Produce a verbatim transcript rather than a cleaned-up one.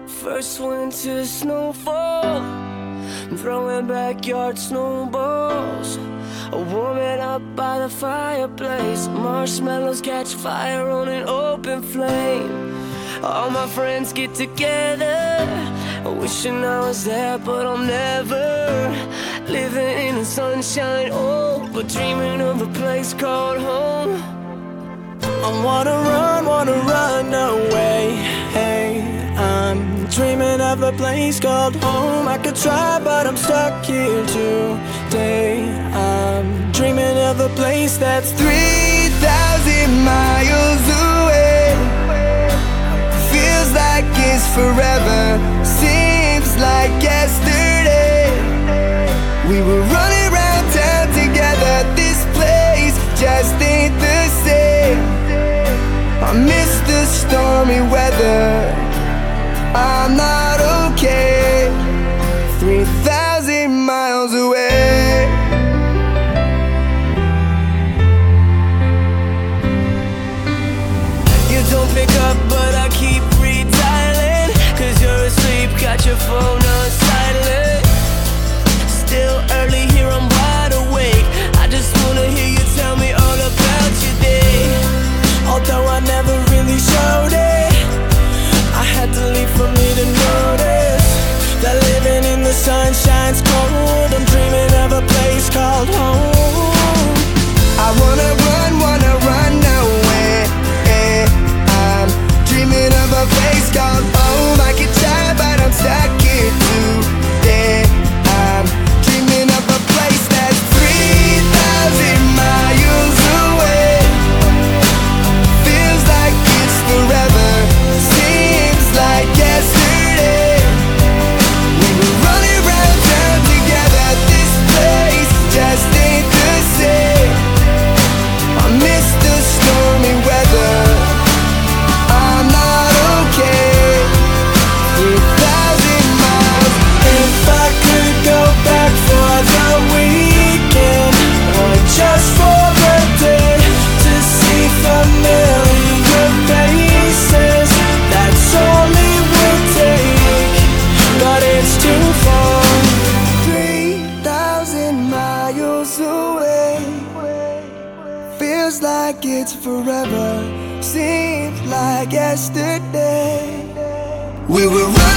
First winter snowfall, throwing backyard snowballs, warming up by the fireplace. Marshmallows catch fire on an open flame. All my friends get together, wishing I was there, but I'm never. Living in the sunshine, oh, but dreaming of a place called home. I wanna run, wanna run away. Hey, I'm dreaming of a place called home. I could try, but I'm stuck here today. I'm dreaming of a place that's three thousand miles away. Feels like it's forever, seems like yesterday. We were running around town together. This place just ain't the same. I miss the stormy weather. I'm not okay. Three thousand miles away. You don't pick up, but I keep redialing, 'cause you're asleep, got your phone on silent. Still early here, I'm wide awake. I just wanna hear you tell me all about your day. Although I never really showed it, I had to leave for me to notice that living in the sunshine's cold. I'm dreaming of a place called home. I wanna run, wanna run away. I'm dreaming of a place called home. I could try, but I'm stuck here today. I'm dreaming of a place that's three thousand miles away. Feels like it's forever, seems like yesterday. We were running around town together. This place just ain't the same. I miss the stormy weather. I'm not okay. Three thousand miles. If I could go back for the weekend, or just for the day, to see familiar faces, that's all it would take. But it's too far. Three thousand miles away. Feels like it's forever, seems like yesterday. We were running